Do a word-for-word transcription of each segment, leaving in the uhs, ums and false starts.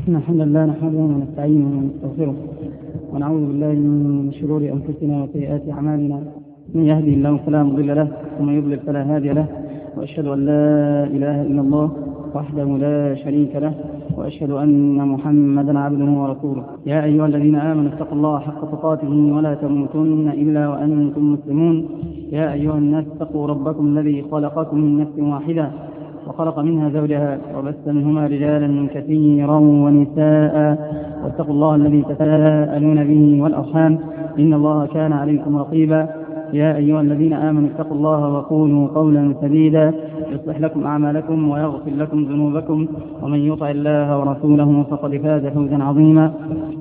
إن الحمد لله نحمده ونستعينه ونستغفره ونعوذ بالله من شرور أنفسنا وسيئات أعمالنا، من يهدي الله فلا مضل له ومن يضلل فلا هادي له، وأشهد أن لا إله إلا الله وحده لا شريك له، وأشهد أن محمدا عبده ورسوله. يا أيها الذين آمنوا اتقوا الله حق تقاته ولا تموتن إلا وأنتم مسلمون. يا أيها الناس اتقوا ربكم الذي خلقكم من نفس واحدة وخلق منها زوجها وبث منهما رجالا كثيرا ونساء، واتقوا الله الذي تساءلون به والأرحام إن الله كان عليكم رقيبا. يا أيها الذين آمنوا اتقوا الله وقولوا قولا سديدا يصلح لكم أعمالكم ويغفر لكم ذنوبكم، ومن يطع الله ورسوله فقد فاز فوزا عظيما.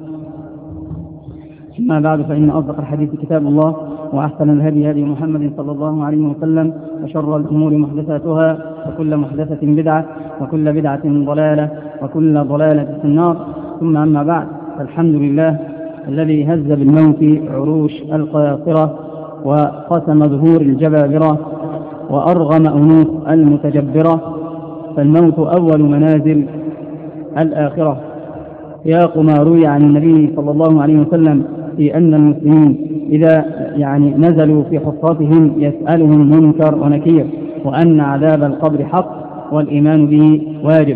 أما بعد، فإن أصدق الحديث كتاب الله، وأحسن الهدي هدي محمد صلى الله عليه وسلم، وشر الأمور محدثاتها، وكل محدثة بدعة، وكل بدعة ضلالة، وكل ضلالة في النار. ثم أما بعد، فالحمد لله الذي هز بالموت عروش القاصرة وقسم ظهور الجبابرة وأرغم أنوف المتجبرة، فالموت أول منازل الآخرة. سياق ما روي عن النبي صلى الله عليه وسلم في أن المسلمين إذا يعني نزلوا في حفرتهم يسألهم منكر ونكير، وأن عذاب القبر حق والإيمان به واجب.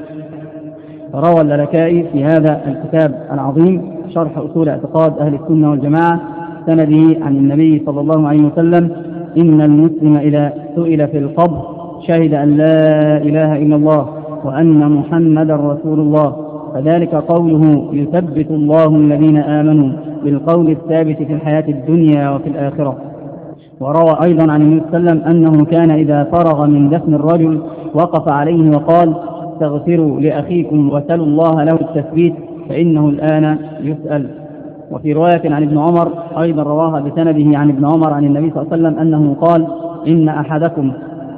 روى اللالكائي في هذا الكتاب العظيم شرح أصول اعتقاد أهل السنة والجماعة سنده عن النبي صلى الله عليه وسلم: إن المسلم إذا سئل في القبر شهد أن لا إله إلا الله وأن محمدا رسول الله، فذلك قوله يثبت الله الذين آمنوا بالقول الثابت في الحياة الدنيا وفي الآخرة. وروى أيضا عن النبي صلى الله عليه وسلم أنه كان إذا فرغ من دفن الرجل وقف عليه وقال: استغفروا لأخيكم وسلوا الله له التثبيت فإنه الآن يسأل. وفي رواية عن ابن عمر أيضا رواها بسنده عن ابن عمر عن النبي صلى الله عليه وسلم أنه قال: إن أحدكم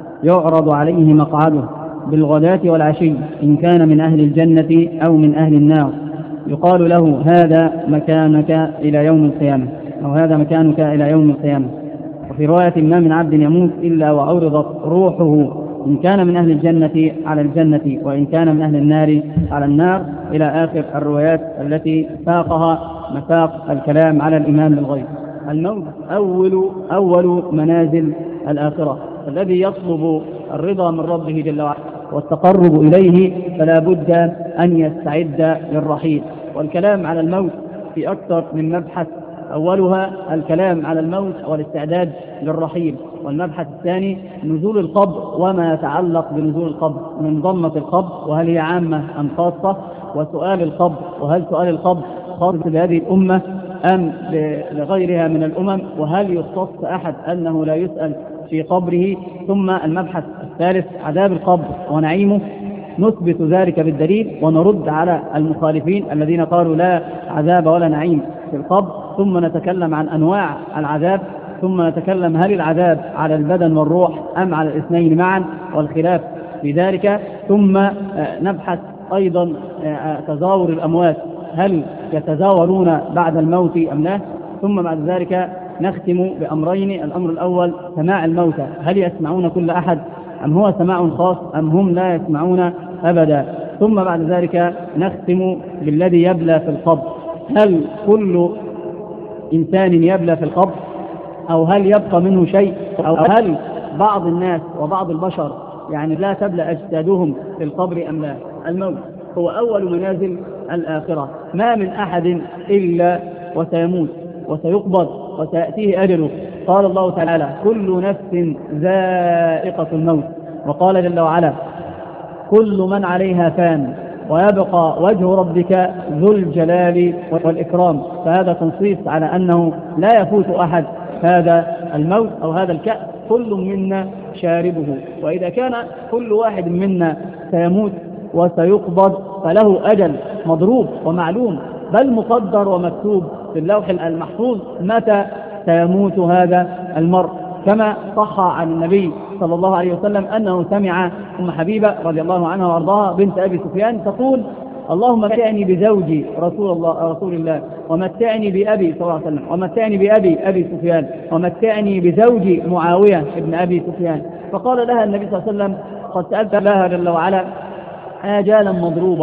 يعرض عليه مقعده بالغداة والعشي، إن كان من أهل الجنة أو من أهل النار، يقال له: هذا مكانك إلى يوم القيامة، أو هذا مكانك إلى يوم القيامة. وفي رواية: ما من عبد يموت إلا وعرضت روحه، إن كان من أهل الجنة على الجنة، وإن كان من أهل النار على النار، إلى آخر الروايات التي ساقها مساق الكلام على الإيمان بالغيب. الموت أول أول منازل الآخرة، الذي يطلب الرضا من ربه جل وعلا والتقرب إليه فلا بد أن يستعد للرحيل. والكلام على الموت في أكثر من مبحث، أولها الكلام على الموت والاستعداد للرحيل، والمبحث الثاني نزول القبر وما يتعلق بنزول القبر من ضمة القبر، وهل هي عامة أم خاصة، وسؤال القبر، وهل سؤال القبر خاص بهذه الأمة أم لغيرها من الأمم، وهل يختص أحد أنه لا يسأل في قبره. ثم المبحث الثالث عذاب القبر ونعيمه، نثبت ذلك بالدليل ونرد على المخالفين الذين قالوا لا عذاب ولا نعيم في القبر. ثم نتكلم عن أنواع العذاب، ثم نتكلم هل العذاب على البدن والروح أم على الاثنين معا، والخلاف في ذلك. ثم نبحث أيضا تزاور الأموات، هل يتزاورون بعد الموت أم لا. ثم بعد ذلك نختم بأمرين: الأمر الأول سماع الموتى، هل يسمعون كل أحد أم هو سماع خاص أم هم لا يسمعون أبدا. ثم بعد ذلك نختم بالذي يبلى في القبر، هل كل إنسان يبلى في القبر أو هل يبقى منه شيء، أو هل بعض الناس وبعض البشر يعني لا تبلى أجسادهم في القبر أم لا. الموت هو أول منازل الآخرة، ما من أحد إلا وسيموت وسيقبض وسيأتيه أجله. قال الله تعالى: كل نفس ذائقة الموت. وقال جل وعلا: كل من عليها فان ويبقى وجه ربك ذو الجلال والإكرام. فهذا تنصيص على أنه لا يفوت أحد هذا الموت أو هذا الكأس، كل منا شاربه. وإذا كان كل واحد منا سيموت وسيقبض فله أجل مضروب ومعلوم، بل مقدر ومكتوب في اللوح المحفوظ متى سيموت هذا المرء، كما صح عن النبي صلى الله عليه وسلم أنه سمع أم حبيبة رضي الله عنها وارضاها بنت أبي سفيان تقول: اللهم متعني بزوجي رسول الله رسول الله ومتعني بأبي صلى الله عليه وسلم ومتعني بأبي أبي سفيان ومتعني بزوجي معاوية ابن أبي سفيان. فقال لها النبي صلى الله عليه وسلم: قد سألت الله جل وعلا آجالا مضروبة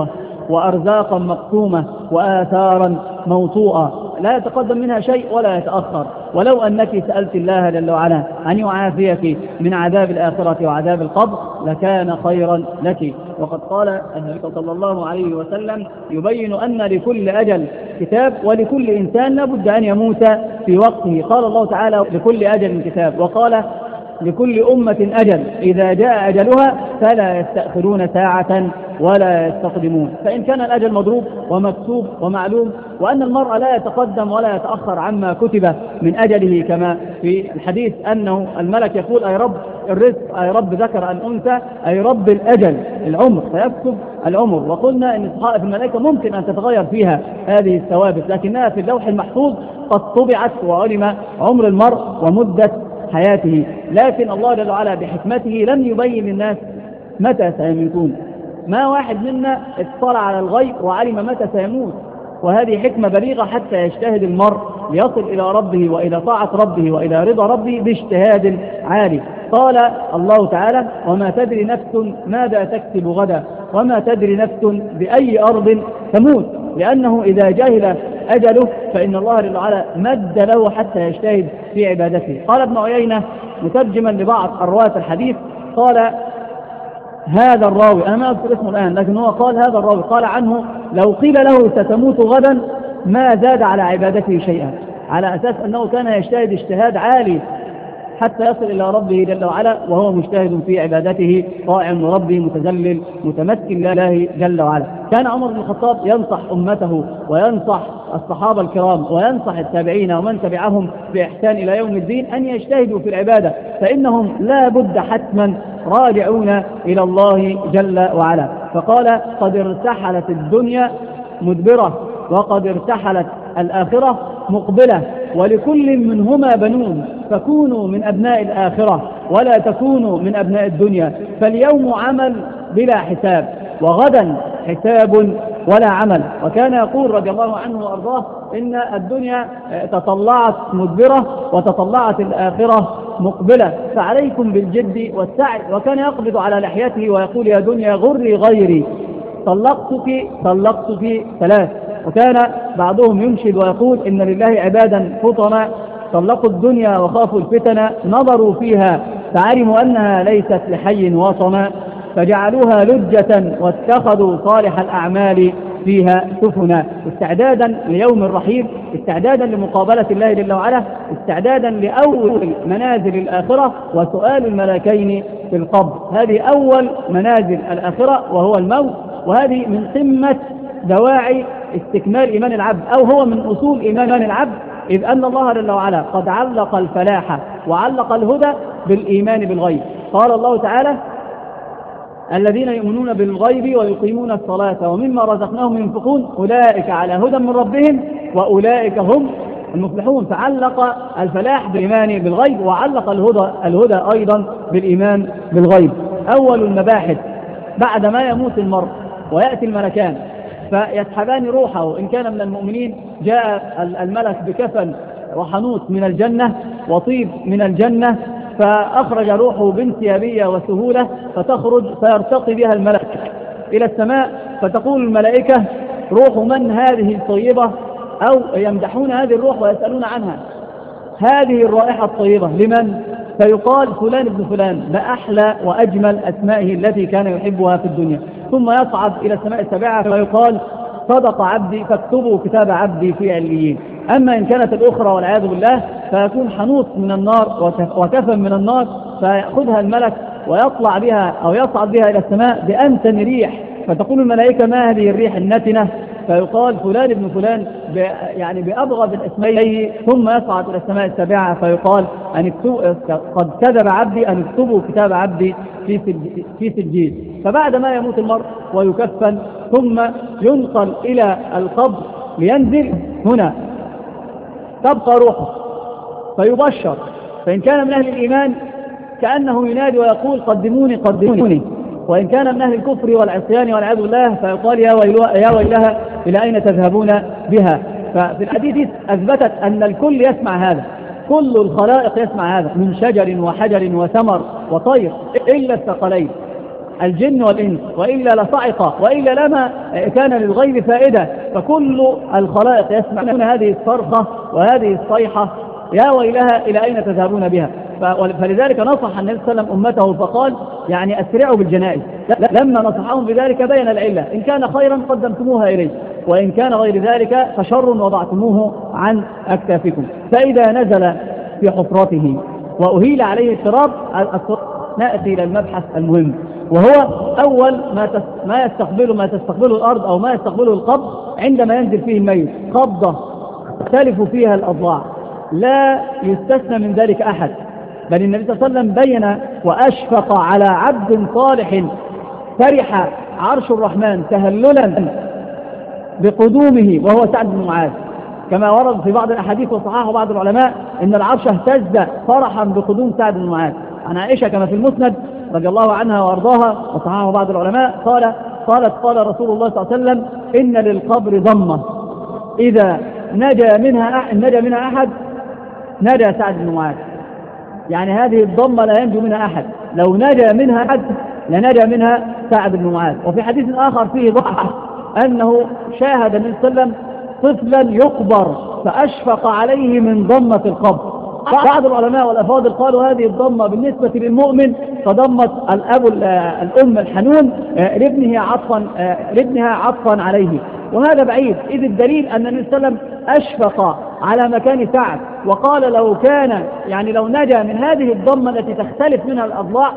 وأرزاقا مقسومة وآثارا موطوءة لا يتقدم منها شيء ولا يتأخر. ولو أنك سألت الله جل وعلا أن يعافيك من عذاب الآخرة وعذاب القبر لكان خيرا لك. وقد قال النبي صلى الله عليه وسلم يبين أن لكل أجل كتاب ولكل إنسان لابد أن يموت في وقته. قال الله تعالى لكل أجل كتاب، وقال لكل أمة أجل إذا جاء أجلها فلا يستأخرون ساعة ولا يستقدمون. فإن كان الأجل مضروب ومكتوب ومعلوم، وأن المرء لا يتقدم ولا يتأخر عما كتب من أجله، كما في الحديث أنه الملك يقول أي رب الرزق، أي رب ذكر أن أنثى، أي رب الأجل العمر، فيكتب العمر. وقلنا أن صحائف الملائكة ممكن أن تتغير فيها هذه الثوابت، لكنها في اللوح المحفوظ قد طبعت وعلم عمر المرء ومدة حياته. لكن الله جل وعلا بحكمته لم يبين للناس متى سيموتون. ما واحد منا اطلع على الغيب وعلم متى سيموت، وهذه حكمة بليغة حتى يجتهد المرء ليصل إلى ربه وإلى طاعة ربه وإلى رضا ربه باجتهاد عالي. قال الله تعالى وما تدري نفس ماذا تكسب غدا وما تدري نفس بأي أرض تموت، لأنه إذا جاهل أجله فإن الله جل وعلا مد له حتى يجتهد في عبادته. قال ابن عيينة مترجما لبعض الرواة الحديث، قال هذا الراوي، أنا ما أذكر اسمه الآن، لكن هو قال هذا الراوي قال عنه لو قيل له ستموت غدا ما زاد على عبادته شيئا، على أساس أنه كان يجتهد اجتهاد عالي حتى يصل إلى ربه جل وعلا وهو مجتهد في عبادته طائع لربه متذلل متمسك لله جل وعلا. كان عمر بن الخطاب ينصح أمته وينصح الصحابة الكرام وينصح التابعين ومن تبعهم بإحسان إلى يوم الدين أن يجتهدوا في العبادة، فإنهم لا بد حتما راجعون إلى الله جل وعلا. فقال قد ارتحلت الدنيا مدبرة وقد ارتحلت الآخرة مقبلة، ولكل منهما بنون فكونوا من أبناء الآخرة ولا تكونوا من أبناء الدنيا، فاليوم عمل بلا حساب وغدا حساب ولا عمل. وكان يقول رضي الله عنه وأرضاه إن الدنيا تطلعت مدبرة وتطلعت الآخرة مقبلة، فعليكم بالجد والسعي. وكان يقبض على لحيته ويقول يا دنيا غري غيري طلقتك طلقتك ثلاث. وكان بعضهم ينشد ويقول إن لله عبادا فطنا طلقوا الدنيا وخافوا الفتن نظروا فيها فعلموا أنها ليست لحي وطنا فجعلوها لجة واتخذوا صالح الأعمال فيها سفنا. استعدادا ليوم الرحيل، استعدادا لمقابلة الله جل وعلا، استعدادا لأول منازل الآخرة وسؤال الملكين في القبر. هذه أول منازل الآخرة وهو الموت، وهذه من قمة دواعي استكمال إيمان العبد، أو هو من أصول إيمان العبد، إذ أن الله جل وعلا قد علق الفلاح وعلق الهدى بالإيمان بالغيب. قال الله تعالى الذين يؤمنون بالغيب ويقيمون الصلاة ومما رزقناهم ينفقون أولئك على هدى من ربهم وأولئك هم المفلحون. فعلق الفلاح بالإيمان بالغيب وعلق الهدى, الهدى أيضا بالإيمان بالغيب. أول المباحث بعد ما يموت المرء ويأتي الملكان فيسحبان روحه، إن كان من المؤمنين جاء الملك بكفن وحنوط من الجنة وطيب من الجنة فأخرج روحه بانسيابية وسهولة، فتخرج فيرتقي بها الملك إلى السماء، فتقول الملائكة روح من هذه الطيبة، أو يمدحون هذه الروح ويسألون عنها هذه الرائحة الطيبة لمن؟ فيقال فلان ابن فلان بأحلى وأجمل أسمائه التي كان يحبها في الدنيا. ثم يصعد إلى السماء السابعة فيقال صدق عبدي فاكتبوا كتاب عبدي في عليين. أما إن كانت الأخرى والعياذ بالله فيكون حنوط من النار وكفن من النار، فيأخذها الملك ويطلع بها أو يصعد بها إلى السماء بأنتن ريح، فتقول الملائكة ما هذه الريح النتنة؟ فيقال فلان ابن فلان يعني بأبغض الاسمين. ثم يصعد إلى السماء السابعة فيقال أن قد كذب عبدي أن اكتبوا كتاب عبدي في سجين. فبعد ما يموت المرء ويكفن ثم ينقل إلى القبر لينزل، هنا تبقى روحه فيبشر، فإن كان من أهل الإيمان كأنه ينادي ويقول قدموني قدموني، وإن كان من أهل الكفر والعصيان والعياذ بالله فيقال يا ويلها, يا ويلها إلى أين تذهبون بها. ففي الحديث أثبتت أن الكل يسمع هذا، كل الخلائق يسمع هذا من شجر وحجر وثمر وطير إلا الثقلين. الجن والإنس، وإلا لصعق، وإلا لما كان للغيب فائدة. فكل الخلائق يسمعون هذه الصرخة وهذه الصيحة، يا ويلها إلى أين تذهبون بها؟ فلذلك نصح النبي صلى الله عليه وسلم أمته فقال يعني أسرعوا بالجنائز. لما نصحهم بذلك بين العلة، إن كان خيرا قدمتموها إليه، وإن كان غير ذلك فشر وضعتموه عن أكتافكم. فإذا نزل في حفرته وأهيل عليه التراب، نأتي إلى المبحث المهم، وهو أول ما ما يستقبله ما تستقبله الأرض أو ما يستقبله القبر عندما ينزل فيه الميت، قبضة تختلف فيها الأضلاع، لا يستثنى من ذلك أحد. بل النبي صلى الله عليه وسلم بين وأشفق على عبد صالح فرح عرش الرحمن تهللا بقدومه وهو سعد بن معاذ، كما ورد في بعض الأحاديث وصححه بعض العلماء إن العرش اهتز فرحا بقدوم سعد بن معاذ. عن عائشة كما في المسند رضي الله عنها وأرضاها وصححه بعض العلماء قال قالت قال رسول الله صلى الله عليه وسلم إن للقبر ضمة إذا نجا منها نجا منها أحد نجا سعد بن معاذ. يعني هذه الضمة لا ينجو منها أحد، لو نجا منها أحد لنجا منها سعد بن معاذ. وفي حديث آخر فيه ضحى أنه شاهد النبي صلى الله عليه وسلم طفلا يقبر فأشفق عليه من ضمة القبر. بعض العلماء والأفاضل قالوا هذه الضمة بالنسبة للمؤمن فضمت الأب الأم الحنون لابنها عطفا لابنها عطفا عليه، وهذا بعيد، إذ الدليل أن النبي صلى الله عليه وسلم أشفق على مكان سعد وقال لو كان يعني لو نجا من هذه الضمة التي تختلف منها الأضلاع،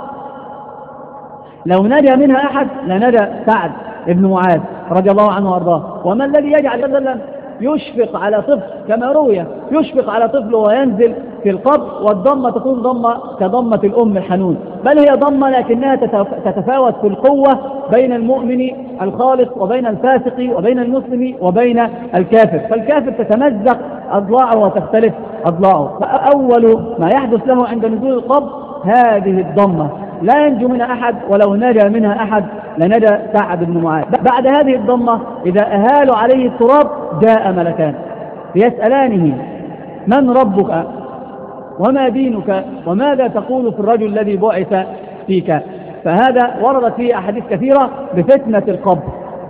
لو نجا منها أحد لنجا سعد بن معاذ رضي الله عنه وارضاه. وما الذي يجعل النبي صلى الله عليه وسلم يشفق على طفل كما روي يشفق على طفل وينزل في القبر والضمة تكون ضمة كضمة الأم الحنون، بل هي ضمة لكنها تتفاوت في القوة بين المؤمن الخالص وبين الفاسق وبين المسلم وبين الكافر، فالكافر تتمزق أضلاعه وتختلف أضلاعه. فأول ما يحدث له عند نزول القبر هذه الضمة لا ينجو منها أحد، ولو نجا منها أحد لنجا سعد بن معاذ. بعد هذه الضمة إذا أهالوا عليه التراب جاء ملكان يسألانه من ربك وما دينك وماذا تقول في الرجل الذي بعث فيك. فهذا وردت فيه أحاديث كثيرة بفتنة القبر،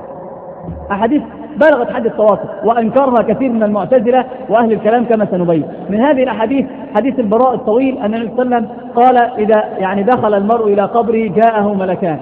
أحاديث بلغت حد التواتر وأنكرها كثير من المعتزلة وأهل الكلام كما سنبين. من هذه الأحاديث حديث البراء الطويل أن النبي صلى الله عليه وسلم قال إذا يعني دخل المرء إلى قبره جاءه ملكان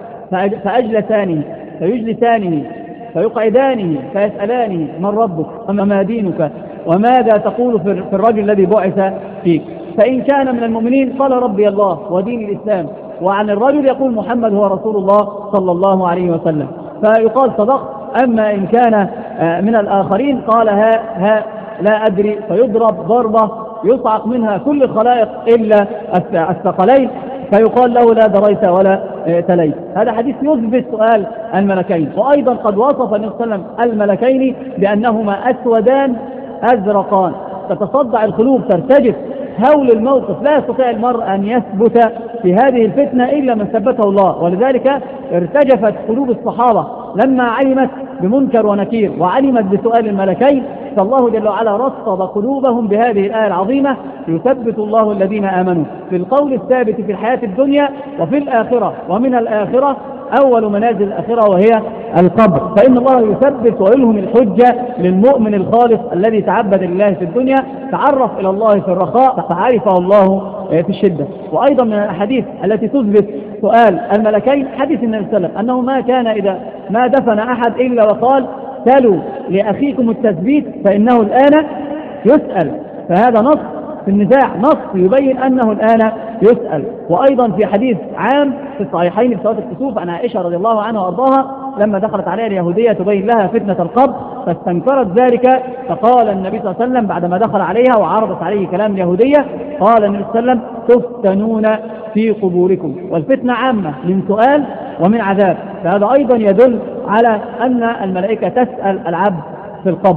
فأجلسانه فيجلسانه فيقعدانه فيسألانه من ربك وما دينك وماذا تقول في الرجل الذي بعث فيك. فإن كان من المؤمنين قال ربي الله ودين الإسلام، وعن الرجل يقول محمد هو رسول الله صلى الله عليه وسلم، فيقال صدقت. أما إن كان من الآخرين قال ها ها لا أدري، فيضرب ضربة يصعق منها كل الخلائق إلا الثقلين، فيقال له لا دريت ولا تليت. هذا حديث يثبت سؤال الملكين. وأيضا قد وصف النبي صلى الله عليه وسلم الملكين بأنهما أسودان أزرقان، تتصدع القلوب ترتجف هول الموقف، لا يستطيع المرء أن يثبت في هذه الفتنة إلا من ثبته الله. ولذلك ارتجفت قلوب الصحابة لما علمت بمنكر ونكير وعلمت بسؤال الملكين، فالله جل وعلا رصد قلوبهم بهذه الآية العظيمة: يثبت الله الذين آمنوا في القول الثابت في الحياة الدنيا وفي الآخرة، ومن الآخرة أول منازل الآخرة وهي القبر. فإن الله يثبت ويلهم الحجة للمؤمن الخالص الذي تعبد لله في الدنيا، تعرف إلى الله في الرخاء فعرفه الله في الشدة. وأيضا من الأحاديث التي تثبت سؤال الملكين حديث النبي صلى الله عليه وسلم أنه ما كان إذا ما دفن أحد إلا وقال سلوا لأخيكم التثبيت فإنه الآن يسأل. فهذا نص في النزاع، نص يبين أنه الآن يسأل. وأيضا في حديث عام في الصحيحين في صلاة الكسوف عن عائشة رضي الله عنها وأرضاها لما دخلت عليها اليهودية تبين لها فتنة القبر فاستنكرت ذلك، فقال النبي صلى الله عليه وسلم بعدما دخل عليها وعرضت عليه كلام اليهودية قال النبي صلى الله عليه وسلم تفتنون في قبوركم. والفتنة عامة من سؤال ومن عذاب، فهذا أيضا يدل على أن الملائكة تسأل العبد في القبر.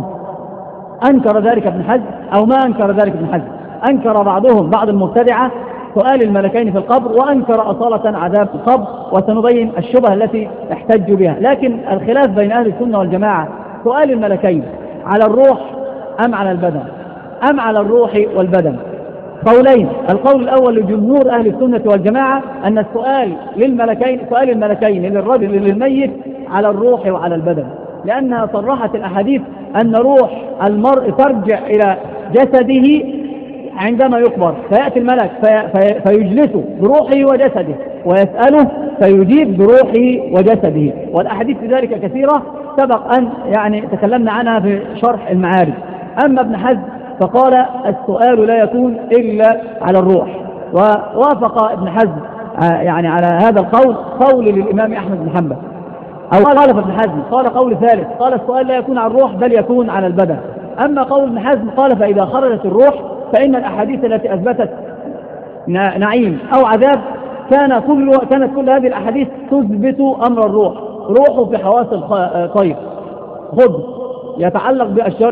أنكر ذلك ابن حزم أو ما أنكر ذلك ابن حزم، أنكر بعضهم بعض المبتدعة سؤال الملكين في القبر، وأنكر أصالة عذاب القبر، وسنبين الشبهة التي احتجوا بها. لكن الخلاف بين أهل السنة والجماعة سؤال الملكين على الروح أم على البدن أم على الروح والبدن. قولين. القول الأول لجمهور أهل السنة والجماعة أن السؤال للملكين، سؤال الملكين للرجل للميت على الروح وعلى البدن، لأنها صرحت الأحاديث أن روح المرء ترجع إلى جسده عندما يقبر، فيأتي الملك في في فيجلسه بروحه وجسده ويسأله فيجيب بروحه وجسده. والأحاديث في ذلك كثيرة سبق أن يعني تكلمنا عنها في شرح المعارج. أما ابن حزم فقال السؤال لا يكون إلا على الروح، ووافق ابن حزم يعني على هذا القول قول للإمام أحمد بن حنبل، أو قال ابن حزم قال قول ثالث، قال السؤال لا يكون على الروح بل يكون على البدن. أما قول ابن حزم قال فإذا خرجت الروح فإن الأحاديث التي أثبتت نعيم أو عذاب كان كل كانت كل هذه الأحاديث تثبت أمر الروح، روحه في حواس الطير خضر يتعلق بأشجار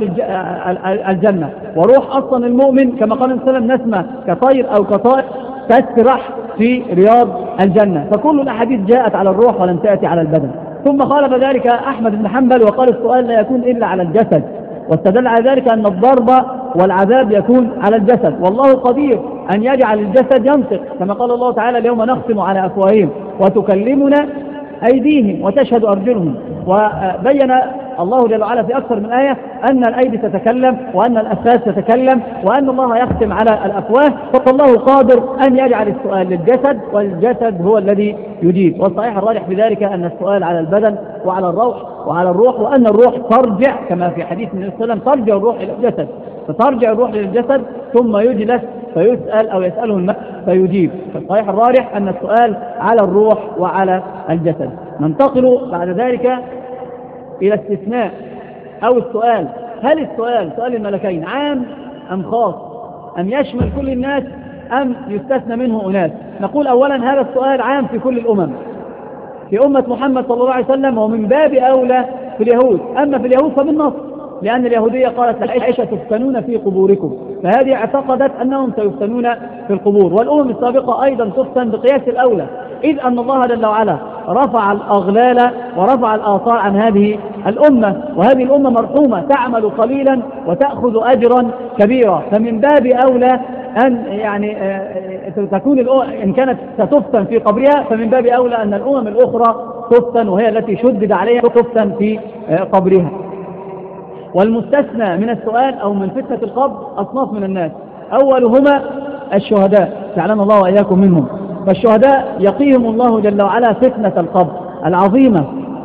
الجنة، وروح أصلا المؤمن كما قال النبي صلى الله عليه وسلم نسمة كطير أو كطائر تسرح في رياض الجنة. فكل الأحاديث جاءت على الروح ولم تأتي على البدن. ثم خالف ذلك أحمد بن حنبل وقال السؤال لا يكون إلا على الجسد، واستدل على ذلك أن الضرب والعذاب يكون على الجسد، والله قدير أن يجعل الجسد ينطق كما قال الله تعالى اليوم نختم على أفواههم وتكلمنا أيديهم وتشهد أرجلهم. وبين الله جل وعلا في أكثر من آية أن الأيدي تتكلم وأن الأفئدة تتكلم وأن الله يختم على الأفواه، فالله قادر أن يجعل السؤال للجسد والجسد هو الذي يجيب. والصحيح الراجح في ذلك أن السؤال على البدن وعلى الروح وعلى الروح، وأن الروح ترجع كما في حديث النبي صلى الله عليه وسلم ترجع الروح إلى الجسد، فترجع الروح للجسد ثم يجلس فيسأل أو يسأله الملك فيجيب. فالصحيح الراجح أن السؤال على الروح وعلى الجسد. ننتقل بعد ذلك إلى استثناء أو السؤال، هل السؤال سؤال الملكين عام أم خاص، أم يشمل كل الناس أم يستثنى منه أناس؟ نقول أولا هذا السؤال عام في كل الأمم، في أمة محمد صلى الله عليه وسلم، ومن باب أولى في اليهود. أما في اليهود فبالنص، لأن اليهودية قالت لعائشة تفتنون في قبوركم، فهذه اعتقدت أنهم سيفتنون في القبور، والأمم السابقة أيضا تفتن بقياس الأولى، إذ أن الله جل وعلا رفع الأغلال ورفع الآثار عن هذه الأمة، وهذه الأمة مرحومة تعمل قليلا وتأخذ أجرا كبيرا، فمن باب أولى أن يعني تكون إن كانت ستفتن في قبرها فمن باب أولى أن الأمم الأخرى تفتن، وهي التي شدد عليها تفتن في قبرها. والمستثنى من السؤال أو من فتنة القبر أصناف من الناس، أولهما الشهداء، جعلنا الله وإياكم منهم. فالشهداء يقيهم الله جل وعلا فتنة القبر العظيمة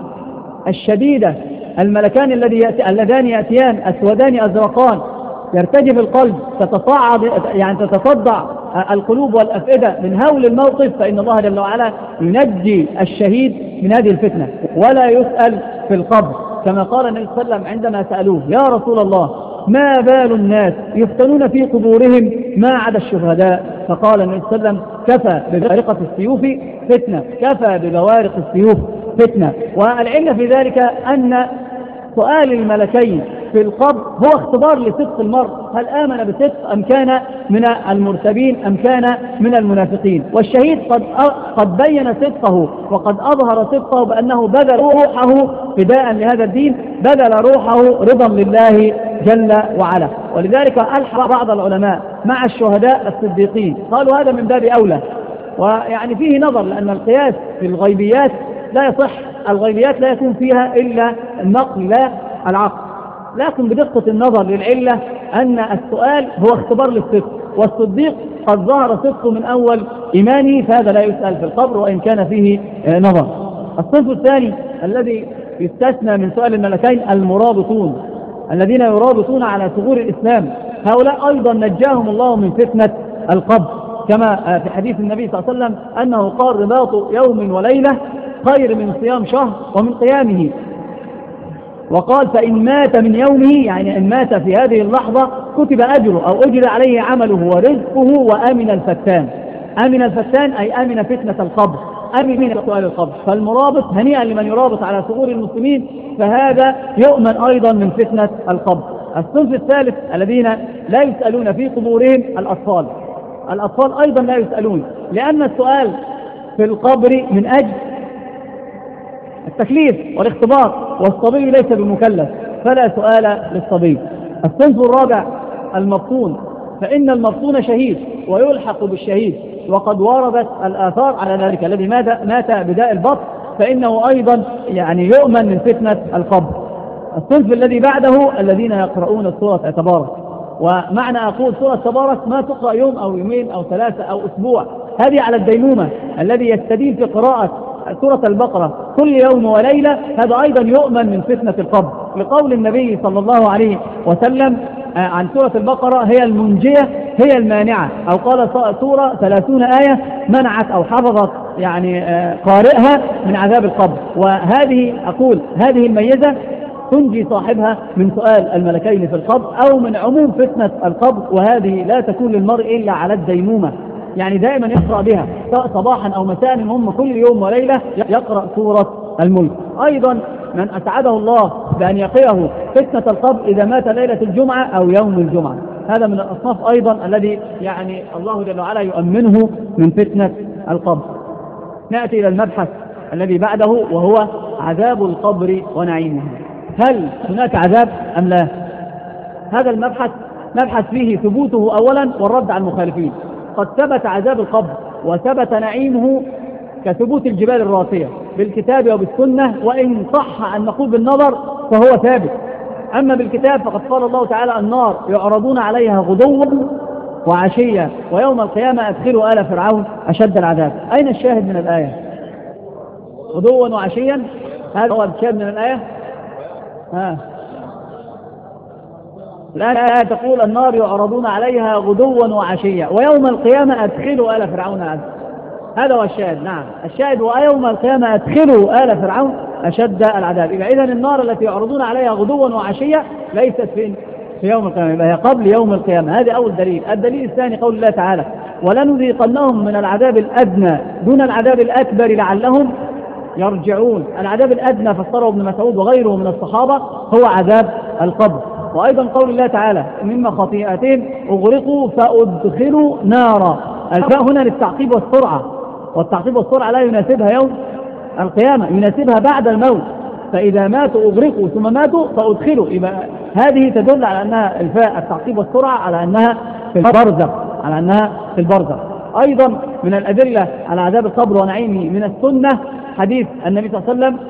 الشديدة. الملكان اللذان يأتيان أسودان أزرقان يرتجف القلب، تتصاعد يعني تتصدع القلوب والأفئدة من هول الموقف، فإن الله جل وعلا ينجي الشهيد من هذه الفتنة ولا يسأل في القبر، كما قال النبي صلى الله عليه وسلم عندما سألوه يا رسول الله ما بال الناس يفتنون في قبورهم ما عدا الشهداء؟ فقال النبي صلى الله عليه وسلم كفى ببوارق السيوف فتنة، كفى ببوارق السيوف فتنة. والعلة في ذلك أن سؤال الملكين في القبر هو اختبار لصدق المرء، هل آمن بصدق أم كان من المرتبين أم كان من المنافقين. والشهيد قد قد بين صدقه وقد أظهر صدقه بأنه بذل روحه فداء لهذا الدين، بذل روحه رضا لله جل وعلا. ولذلك ألحق بعض العلماء مع الشهداء الصديقين، قالوا هذا من باب أولى. ويعني فيه نظر، لأن القياس في الغيبيات لا يصح، الغيبيات لا يكون فيها إلا النقل لا العقل، لكن بدقة النظر للعلة أن السؤال هو اختبار للصدق، والصديق قد ظهر صدقه من أول إيمانه، فهذا لا يسأل في القبر وإن كان فيه نظر. الصنف الثاني الذي يستثنى من سؤال الملكين المرابطون، الذين يرابطون على ثغور الإسلام، هؤلاء أيضا نجاهم الله من فتنة القبر، كما في حديث النبي صلى الله عليه وسلم أنه قال رباط يوم وليلة خير من صيام شهر ومن قيامه. وقال فإن مات من يومه، يعني إن مات في هذه اللحظة كتب أجره أو أجر عليه عمله ورزقه وأمن الفتان. أمن الفتان أي أمن فتنة القبر، أمن من سؤال القبر. فالمرابط هنيئا لمن يرابط على ثغور المسلمين، فهذا يؤمن أيضا من فتنة القبر. الصنف الثالث الذين لا يسألون في قبورهم الأطفال. الأطفال أيضا لا يسألون، لأن السؤال في القبر من أجل التكليف والاختبار، والصبي ليس بمكلف فلا سؤال للصبي. الصنف الرابع المبطون، فإن المفتون شهيد ويلحق بالشهيد، وقد وردت الآثار على ذلك. الذي مات بداء البطن فإنه أيضا يعني يؤمن من فتنة القبر. الصنف الذي بعده الذين يقرؤون سورة تبارك، ومعنى أقول سورة تبارك ما تقرأ يوم أو يومين أو ثلاثة أو أسبوع، هذه على الديمومة. الذي يستدين في قراءة سورة البقرة كل يوم وليلة هذا أيضا يؤمن من فتنة القبر، لقول النبي صلى الله عليه وسلم عن سورة البقرة هي المنجية هي المانعة، أو قال سورة ثلاثون آية منعت أو حفظت يعني قارئها من عذاب القبر. وهذه أقول هذه الميزة تنجي صاحبها من سؤال الملكين في القبر أو من عموم فتنة القبر، وهذه لا تكون للمرء إلا على الديمومة، يعني دائما يقرأ بها سواء صباحا أو مساء، هم كل يوم وليلة يقرأ سورة الملك. أيضا من أسعده الله بأن يقيه فتنة القبر إذا مات ليلة الجمعة أو يوم الجمعة، هذا من الأصناف أيضا الذي يعني الله جل وعلا يؤمنه من فتنة القبر. نأتي إلى المبحث الذي بعده وهو عذاب القبر ونعيمه. هل هناك عذاب أم لا؟ هذا المبحث نبحث فيه ثبوته أولا والرد على المخالفين. قد ثبت عذاب القبر وثبت نعيمه كثبوت الجبال الراسية بالكتاب وبالسنة، وإن صح أن نقول بالنظر فهو ثابت. أما بالكتاب فقد قال الله تعالى النار يعرضون عليها غدوا وعشية ويوم القيامة أدخلوا آل فرعون أشد العذاب. أين الشاهد من الآية؟ غدوا وعشيا، هذا هو الشاهد من الآية. ها الآن الآية تقول النار يعرضون عليها غدوا وعشية ويوم القيامة أدخلوا آل فرعون أشد، هذا هو الشاهد. نعم الشاهد ويوم القيامة أدخلوا آل فرعون أشد العذاب. يبقى إذن النار التي يعرضون عليها غدوا وعشية ليست في في يوم القيامة، يبقى هي قبل يوم القيامة. هذا أول دليل. الدليل الثاني قول الله تعالى ولنذيقنهم من العذاب الأدنى دون العذاب الأكبر لعلهم يرجعون. العذاب الأدنى فسره ابن مسعود وغيره من الصحابة هو عذاب القبر. وأيضا قول الله تعالى مما خطيئتهم أغرقوا فأدخلوا نارا. الفاء هنا للتعقيب والسرعة، والتعقيب والسرعة لا يناسبها يوم القيامة، يناسبها بعد الموت. فإذا ماتوا أغرقوا ثم ماتوا فأدخلوا، يبقى هذه تدل على أنها الفاء التعقيب والسرعة على أنها في البرزخ، على أنها في البرزخ. أيضا من الأدلة على عذاب القبر ونعيمه من السنة حديث النبي صلى الله عليه وسلم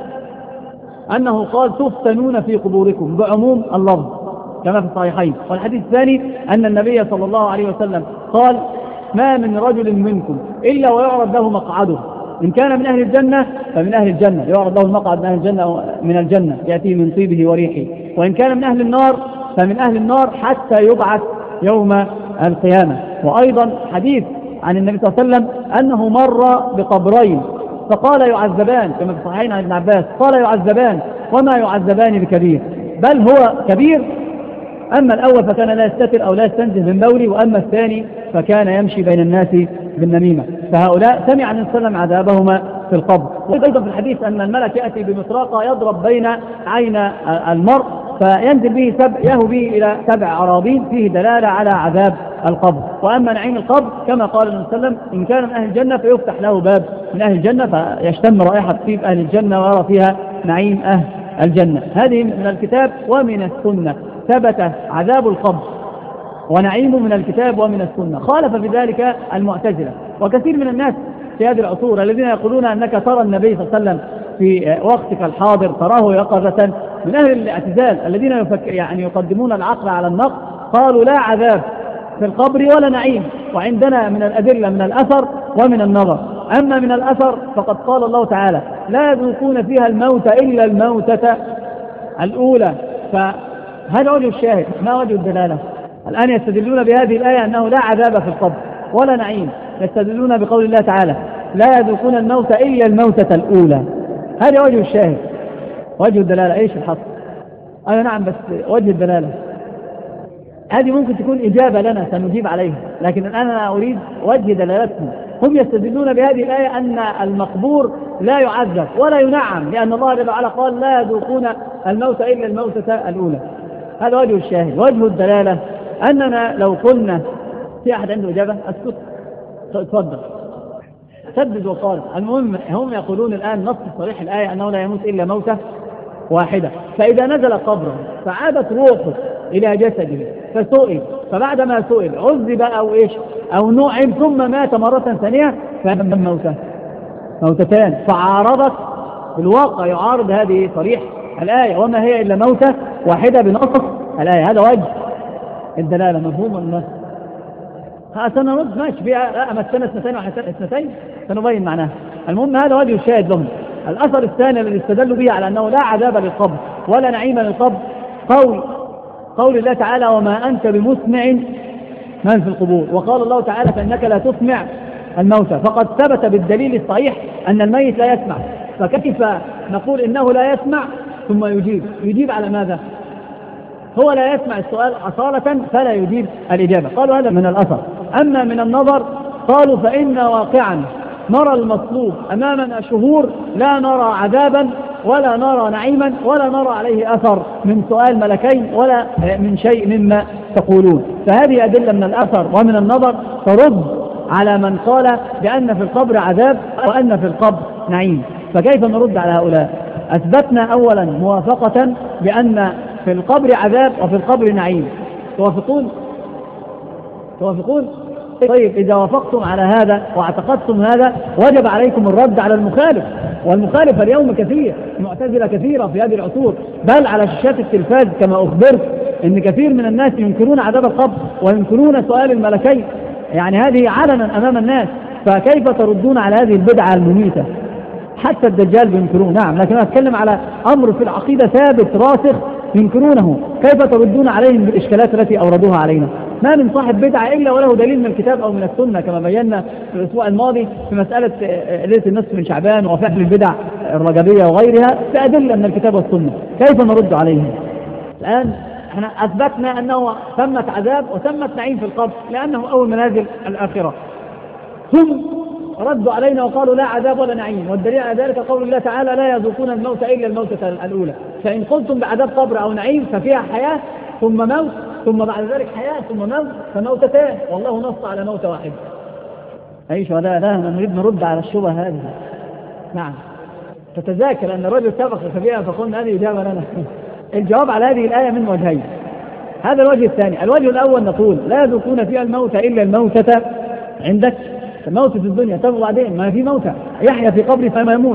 أنه قال تفتنون في قبوركم بعموم اللفظ كما في الصحيحين. والحديث الثاني أن النبي صلى الله عليه وسلم قال ما من رجل منكم إلا ويعرض له مقعده، إن كان من أهل الجنة فمن أهل الجنة يعرض له المقعد من أهل الجنة أو من الجنة يأتي من طيبه وريحه، وإن كان من أهل النار فمن أهل النار حتى يبعث يوم القيامة. وأيضا حديث عن النبي صلى الله عليه وسلم أنه مر بقبرين فقال يعذبان كما في الصحيحين عن ابن عباس قال يعذبان وما يعذبان بكبير بل هو كبير. أما الأول فكان لا يستتر أو لا يستنزه من بولي، وأما الثاني فكان يمشي بين الناس بالنميمة. فهؤلاء سمع النبي صلى الله عليه وسلم عذابهما في القبر. وأيضا في الحديث أن الملك يأتي بمطرقة يضرب بين عين المرء فينزل به سبع يهو به إلى سبع أراضين، فيه دلالة على عذاب القبر. وأما نعيم القبر كما قال النبي صلى الله عليه وسلم إن كان من أهل الجنة فيفتح له باب من أهل الجنة فيشتم رائحة طيب أهل الجنة ويرى فيها نعيم أهل الجنة. هذه من الكتاب ومن السنة، ثبت عذاب القبر ونعيمه من الكتاب ومن السنة. خالف في ذلك المعتزلة وكثير من الناس في هذه العصور الذين يقولون أنك ترى النبي صلى الله عليه وسلم في وقتك الحاضر تراه يقظة، من أهل الاعتزال الذين يفك يعني يقدمون العقل على النقل قالوا لا عذاب في القبر ولا نعيم. وعندنا من الأدلة من الأثر ومن النظر. أما من الأثر فقد قال الله تعالى لا يذوقون فيها الموت إلا الموتة الأولى. فهذا وجه الشاهد، ما وجه الدلالة؟ الآن يستدلون بهذه الآية أنه لا عذاب في القبر ولا نعيم، يستدلون بقول الله تعالى لا يذوقون الموت إلا الموتة الأولى. هذا وجه الشاهد. وجه الدلالة إيش الحصر؟ أنا نعم بس وجه الدلالة هذه ممكن تكون إجابة لنا سنجيب عليها، لكن الآن أنا أريد وجه دلالتهم. هم يستدلون بهذه الآية أن المقبور لا يعذب ولا ينعم لأن الله جل وعلا قال لا يذوقون الموت إلا الموتة الأولى. هذا وجه الشاهد. وجه الدلالة أننا لو قلنا في أحد عنده إجابة أسكت تفضل سدد وقارب. المهم هم يقولون الآن نص صريح الآية أنه لا يموت إلا موتة واحدة، فإذا نزل قبره فعادت روحه إلى جسده فسئل، فبعدما سئل عذب أو إيش أو نعم ثم مات مرة ثانية فهم موته موتتان، فعارضت بالواقع يعارض هذه صريح الآية وما هي إلا موتة واحدة بنص الآية. هذا وجه الدلالة مفهوم النص. سنرد ماشي فيها أمسنا اثنتين واثنتين سنبين معناها. المهم هذا وجه الشاهد لهم. الأثر الثاني الذي استدلوا به على أنه لا عذاب للقبر ولا نعيم للقبر قول قول الله تعالى وما أنت بمسمع من في القبور، وقال الله تعالى فإنك لا تسمع الموتى، فقد ثبت بالدليل الصحيح أن الميت لا يسمع، فكيف نقول إنه لا يسمع ثم يجيب؟ يجيب على ماذا؟ هو لا يسمع السؤال أصالة فلا يجيب الإجابة. قالوا هذا من الأثر. أما من النظر قالوا فإن واقعا نرى المطلوب أمامنا شهور لا نرى عذابا ولا نرى نعيما ولا نرى عليه أثر من سؤال ملكين ولا من شيء مما تقولون. فهذه أدلة من الأثر ومن النظر ترد على من قال بأن في القبر عذاب وأن في القبر نعيم. فكيف نرد على هؤلاء؟ أثبتنا أولا موافقة بأن في القبر عذاب وفي القبر نعيم. توافقون؟ توافقون؟ طيب إذا وافقتم على هذا واعتقدتم هذا وجب عليكم الرد على المخالف، والمخالف اليوم كثير، المعتزلة كثيرة في هذه العصور، بل على شاشات التلفاز كما أخبرت إن كثير من الناس ينكرون عذاب القبر وينكرون سؤال الملكين، يعني هذه علنا أمام الناس. فكيف تردون على هذه البدعة المميتة؟ حتى الدجال بينكرون، نعم، لكن أنا أتكلم على أمر في العقيدة ثابت راسخ ينكرونه، كيف تردون عليهم بالإشكالات التي أوردوها علينا؟ ما من صاحب بدعة إلا وله دليل من الكتاب أو من السنة، كما بينا في الأسبوع الماضي في مسألة ليلة النصف من شعبان وفعل البدع الرجبية وغيرها بأدلة من الكتاب والسنة. كيف نرد عليهم؟ الآن احنا أثبتنا أنه ثمة عذاب وثمة نعيم في القبر لأنه أول منازل الآخرة. هم ردوا علينا وقالوا لا عذاب ولا نعيم، والدليل على ذلك قول الله تعالى لا يذوقون الموت إلا الموتة الأولى. فإن قلتم بعذاب قبر أو نعيم ففيها حياة ثم موت ثم بعد ذلك حياة ثم موت فموتتان، والله نص على موت واحد. أي شهداء لا نريد نرد على الشبهة هذه. نعم تتذاكر أن الرجل سبق فيها فقلنا هذه إجابة لنا. الجواب على هذه الآية من وجهين. هذا الوجه الثاني. الوجه الأول نقول لا يذوقون فيها الموت إلا الموتة عندك موت في الدنيا. طب وبعدين ما في موتى يحيى في قبره فما يموت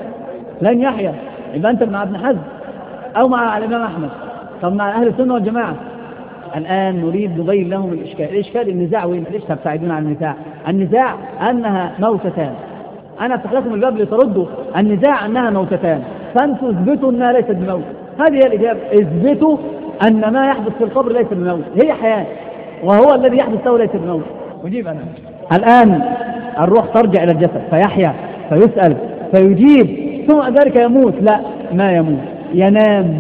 لن يحيى، يبقى أنت مع ابن حزم أو مع الإمام أحمد. طب مع أهل السنة والجماعة الآن نريد نبين لهم الإشكال. الإشكال النزاع وين؟ ليش تبتعدون عن النزاع؟ النزاع أنها موتتان. أنا أفتح لكم الباب لتردوا النزاع أنها موتتان، فأنتوا اثبتوا أنها ليست بموت. هذه هي الإجابة. اثبتوا أن ما يحدث في القبر ليس بموت، هي حياة، وهو الذي يحدث له ليس بموت. أجيب أنا. الآن الروح ترجع إلى الجسد فيحيا فيسأل فيجيب ثم ذلك يموت. لا، ما يموت، ينام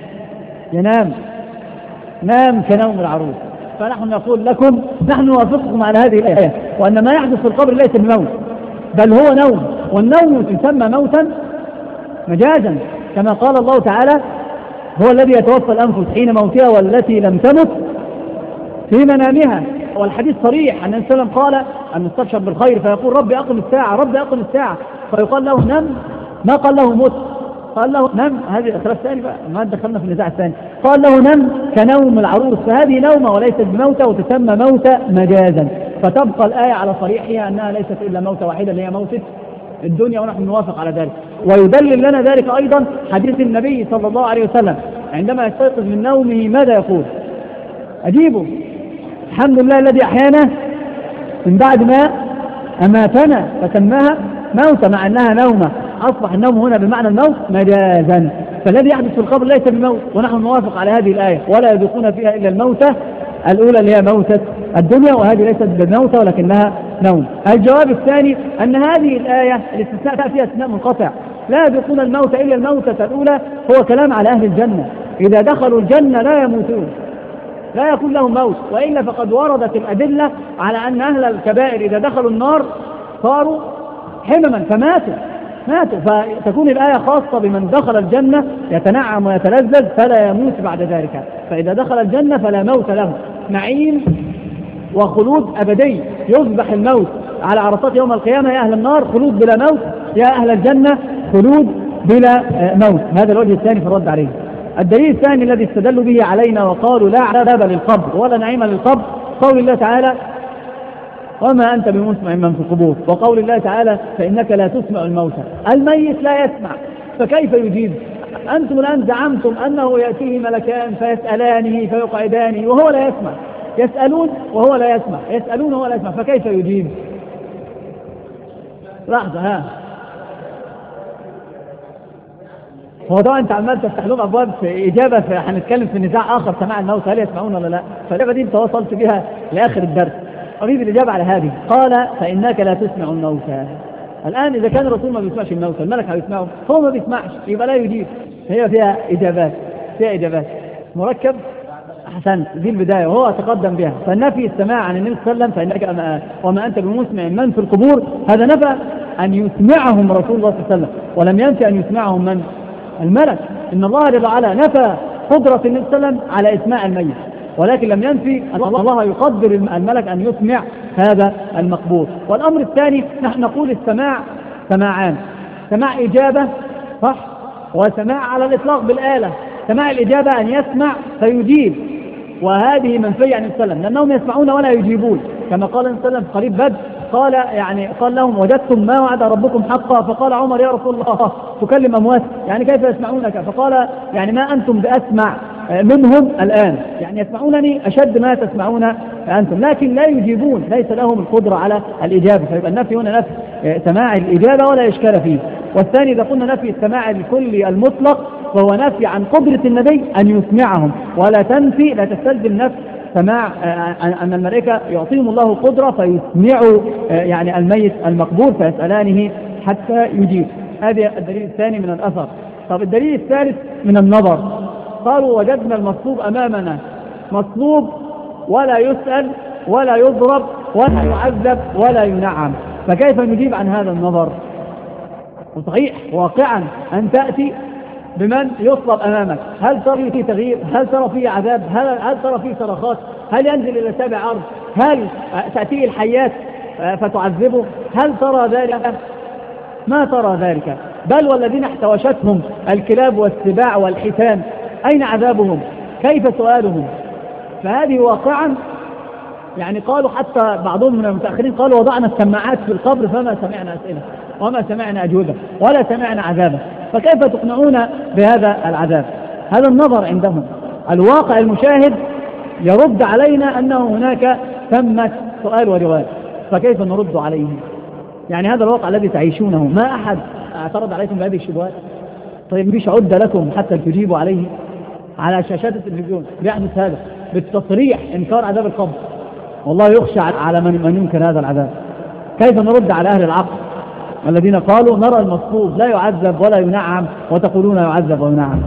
ينام نام كنوم العروس. فنحن نقول لكم نحن نوافقكم على هذه الآية وأن ما يحدث في القبر ليس بموت بل هو نوم، والنوم يسمى موتا مجازا كما قال الله تعالى هو الذي يتوفى الأنفس حين موتها والتي لم تمت في منامها. والحديث صريح أن النبي صلى الله عليه وسلم قال أن نستبشر بالخير فيقول ربي أقم الساعة ربي أقم الساعة، فيقال له نم، ما قال له موت، قال له نم. هذه الخلاف الثاني بقى، ما دخلنا في النزاع الثاني. قال له نم كنوم العروس، فهذه نومة وليست بموتة وتسمى موتة مجازا. فتبقى الآية على صريحها أنها ليست إلا موتة واحدة اللي هي موتة الدنيا، ونحن نوافق على ذلك. ويدلل لنا ذلك أيضا حديث النبي صلى الله عليه وسلم عندما يستيقظ من نومه ماذا يقول؟ أجيبه الحمد لله الذي أحيانا من بعد ما أماتنا فسماها موتة، مع أنها نومة. أصبح النوم هنا بمعنى الموت مجازا. فالذي يحدث في القبر ليس بموت، ونحن نوافق على هذه الآية ولا يذوقون فيها إلا الموتة الأولى اللي هي موتة الدنيا، وهذه ليست بموتة ولكنها نوم. الجواب الثاني أن هذه الآية الاستثناء فيها استثناء منقطع، لا يذوقون الموت إلا الموتة الأولى، هو كلام على أهل الجنة. إذا دخلوا الجنة لا يموتون، لا يكون لهم موت، وإلا فقد وردت الأدلة على أن أهل الكبائر إذا دخلوا النار صاروا حمما فماتوا ماتوا فتكون الآية خاصة بمن دخل الجنة يتنعم ويتلذذ فلا يموت بعد ذلك. فإذا دخل الجنة فلا موت له، نعيم وخلود أبدي. يذبح الموت على عرصات يوم القيامة، يا أهل النار خلود بلا موت، يا أهل الجنة خلود بلا موت. هذا الوجه الثاني في الرد عليه. الدليل الثاني الذي استدلوا به علينا وقالوا لا عذاب للقبر ولا نعيم للقبر قول الله تعالى وما أنت بمسمع من في القبور، وقول الله تعالى فإنك لا تسمع الموتى. الميت لا يسمع فكيف يجيب؟ أنتم الآن زعمتم أنه يأتيه ملكان فيسألانه فيقعدانه وهو لا يسمع، يسألون وهو لا يسمع، يسألون وهو لا يسمع، فكيف يجيب؟ لحظة ها، هو طبعا انت عمال تفتح لهم ابواب في اجابه، هنتكلم في نزاع اخر سماع الموتى هل يسمعون ولا لا، فالاجابه دي انت وصلت بها لاخر الدرس. اريد الاجابه على هذه. قال فانك لا تسمع الموتى. الان اذا كان الرسول ما بيسمعش الموتى الملك هيسمعه، هو ما بيسمعش يبقى لا يجيب. هي فيها اجابات فيها اجابات مركب. احسنت، دي البدايه وهو تقدم بها. فالنفي السماع عن النبي صلى الله عليه وسلم فانك وما انت بمسمع من في القبور، هذا نفى ان يسمعهم رسول الله صلى الله عليه وسلم، ولم ينفي ان يسمعهم من؟ الملك. إن الله جل وعلا نفى قدرة النبي صلى الله عليه وسلم على إسماع الميت، ولكن لم ينفي أن الله يقدر الملك أن يسمع هذا المقبور. والأمر الثاني نحن نقول السماع سماعان، سماع إجابة صح، وسماع على الإطلاق بالآلة. سماع الإجابة أن يسمع فيجيب، وهذه منفية عن النبي صلى الله عليه وسلم لأنهم يسمعون ولا يجيبون، كما قال النبي صلى الله عليه وسلم قريب بدر قال يعني قال لهم وجدتم ما وعد ربكم حقا؟ فقال عمر يا رسول الله تكلم أموات، يعني كيف يسمعونك؟ فقال يعني ما أنتم بأسمع منهم الآن، يعني يسمعونني أشد ما تسمعون أنتم، لكن لا يجيبون، ليس لهم القدرة على الإجابة. فيبقى النفي هنا نفي سماع الإجابة ولا إشكال فيه. والثاني إذا قلنا نفي السماع الكلي المطلق فهو نفي عن قدرة النبي أن يسمعهم، ولا تنفي لا تستلزم نفي سماع أن الملائكة يعطيهم الله قدرة فيسمعوا يعني الميت المقبور فيسألانه حتى يجيب. هذا الدليل الثاني من الأثر. طب الدليل الثالث من النظر. قالوا وجدنا المصلوب أمامنا مصلوب ولا يسأل ولا يضرب ولا يعذب ولا ينعم، فكيف نجيب عن هذا النظر؟ وصحيح واقعا أن تأتي بمن يصلب أمامك، هل ترى فيه تغيير؟ هل ترى فيه عذاب؟ هل, هل ترى فيه صرخات؟ هل ينزل إلى سابع أرض؟ هل تأتيه الحيات فتعذبه؟ هل ترى ذلك؟ ما ترى ذلك. بل والذين احتوشتهم الكلاب والسباع والحيتان أين عذابهم؟ كيف سؤالهم؟ فهذه واقعا يعني قالوا حتى بعضهم من المتأخرين قالوا وضعنا السماعات في القبر فما سمعنا أسئلة وما سمعنا أجوبة ولا سمعنا عذابا، فكيف تقنعون بهذا العذاب؟ هذا النظر عندهم. الواقع المشاهد يرد علينا أنه هناك ثمة سؤال ورواية، فكيف نرد عليه؟ يعني هذا الواقع الذي تعيشونه، ما أحد اعترض عليكم بهذه الشبهات؟ طيب مفيش عدة لكم حتى تجيبوا عليه على شاشات التلفزيون بيحدث هذا بالتصريح إنكار عذاب القبر، والله يخشى على من, من ينكر هذا العذاب. كيف نرد على أهل العقل الذين قالوا نرى المصلوب لا يعذب ولا ينعم وتقولون يعذب وينعم؟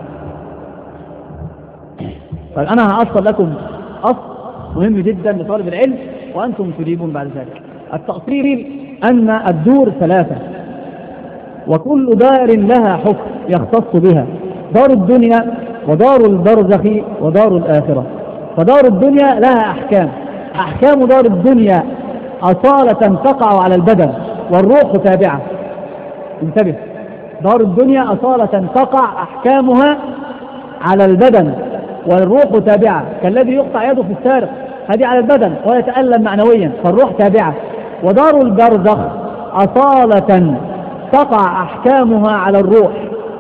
طيب أنا هأصل لكم أصل مهم جدا لطالب العلم وأنتم تجيبون بعد ذلك. التأصيل أن الدور ثلاثة وكل دار لها حكم يختص بها، دار الدنيا ودار البرزخ ودار الآخرة. فدار الدنيا لها أحكام، أحكام دار الدنيا أصالة تقع على البدن والروح تابعة. انتبه، دار الدنيا أصالة تقع أحكامها على البدن والروح تابعة، كالذي يقطع يده في السارق هذه على البدن ويتألم معنويا فالروح تابعة. ودار البرزخ أصالة تقع أحكامها على الروح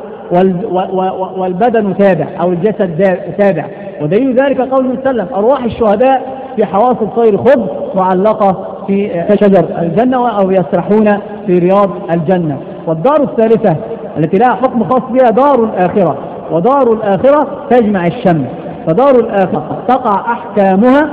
والبدن تابع أو الجسد تابع. ودليل ذلك قول النبي صلى الله عليه وسلم أرواح الشهداء في حواصل طير خضر معلقة في شجر الجنة أو يسرحون في رياض الجنة. والدار الثالثة التي لها حكم خاص بها دار الآخرة، ودار الآخرة تجمع الشمل. فدار الآخرة تقع أحكامها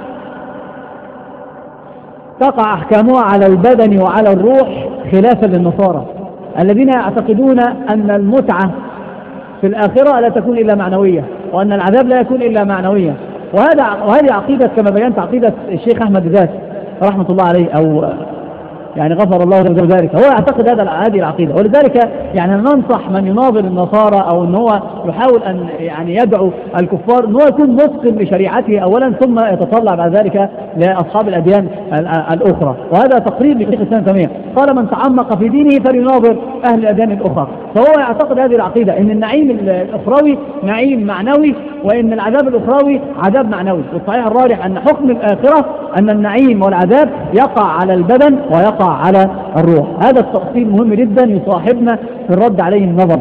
تقع أحكامها على البدن وعلى الروح، خلافا للنصارى الذين يعتقدون أن المتعة في الآخرة لا تكون إلا معنوية وأن العذاب لا يكون إلا معنوية. وهذا وهذه عقيدة كما بينت عقيدة الشيخ أحمد ذات رحمة الله عليه أو يعني غفر الله له ذلك. هو يعتقد هذا هذه العقيدة، ولذلك يعني ننصح من يناظر النصارى أو أن هو يحاول أن يعني يدعو الكفار أن هو يكون متقن لشريعته أولا، ثم يتطلع بعد ذلك لأصحاب الأديان الأخرى. وهذا تقرير لشيخ الإسلام تيمية، قال من تعمق في دينه فليناظر أهل الأديان الأخرى. فهو يعتقد هذه العقيدة أن النعيم الأخروي نعيم معنوي، وأن العذاب الأخروي عذاب معنوي. والصحيح الراجح أن حكم الآخرة أن النعيم والعذاب يقع على البدن ويقع على الروح. هذا التفصيل مهم جدا يصاحبنا في الرد عليه النظر.